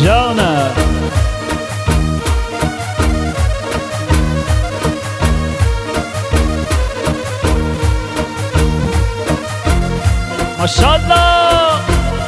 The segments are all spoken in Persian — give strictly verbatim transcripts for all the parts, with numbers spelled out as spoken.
جانم ماشاءالله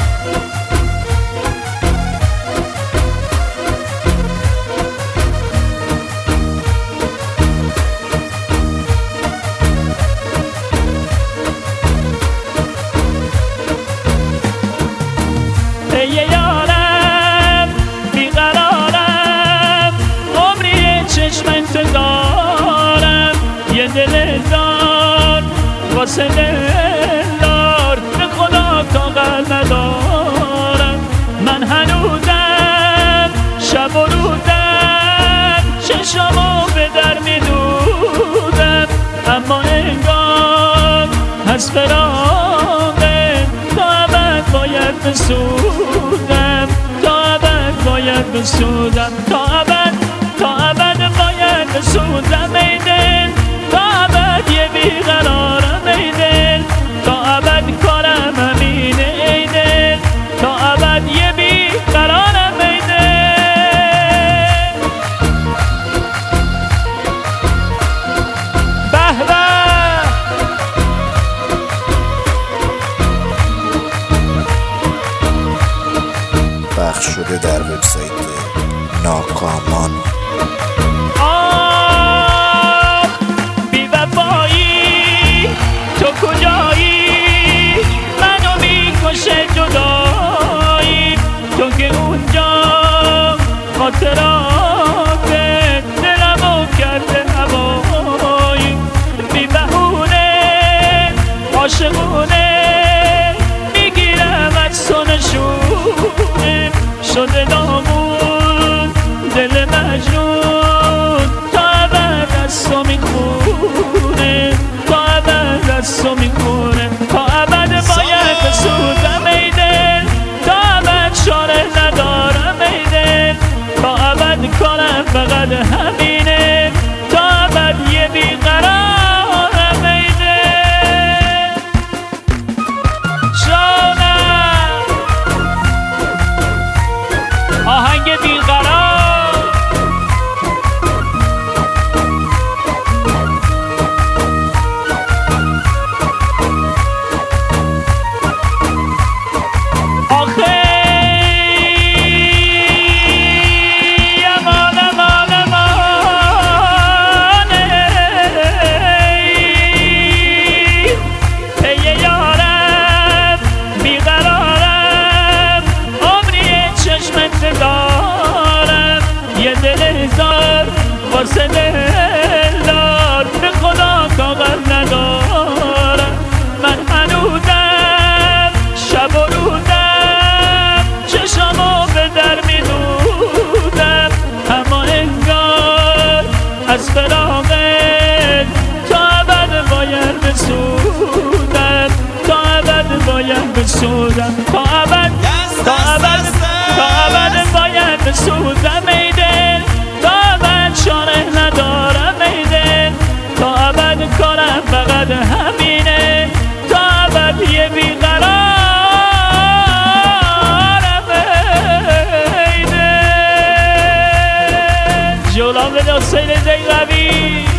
ای یارم بیقرارم عمری چشم انتظارم یه دل دار واسه دلدار به خدا طاقت ندارم من هنوزم شب و روزم چشمو به در میدودم اما انگار از فراقه تا ابد باید بسودم تا ابد باید بسودم تا ابد تا ابد باید بسودم ای دل تا ابد یه بیقرارم ای دل تا ابد کارم همینه ای دل تا ابد یه بیقرارم ای دل به به پخش شده در وبسایت ناکامان. آه بی وفایی تو کجایی منو میکشه جدایی تو که اونجا خاطرات دلمو کرده هوایی بی بهونه عاشقونه میگیرم از تو نشونه شده نامون دل مجنون تا ابد از تو میخونه تا ابد از تو میخونه تا ابد باید بسودم ای دل تا ابد شاره ندارم ای دل تا ابد کارم فقط همینه تا ابد یه بیقرارم ای دل جانم آهنگ بیقرار آخه امان امان امانه ای یارم بیقرارم عمری چشم انتظارم یه دل هزار واسه دلدار به خدا طاقت ندارم من هنوزم شب و روزم چشمو به در میدودم اما انگار از فراقت تا ابد باید بسودم تا ابد باید بسودم تا ابد تا ابد تا ابد باید بسودم ای دل تا ابد شانه ندارم ای دل تا ابد کارم فقط همینه تا ابد یه بیقرارم ای دل جولان به دستای زی قوی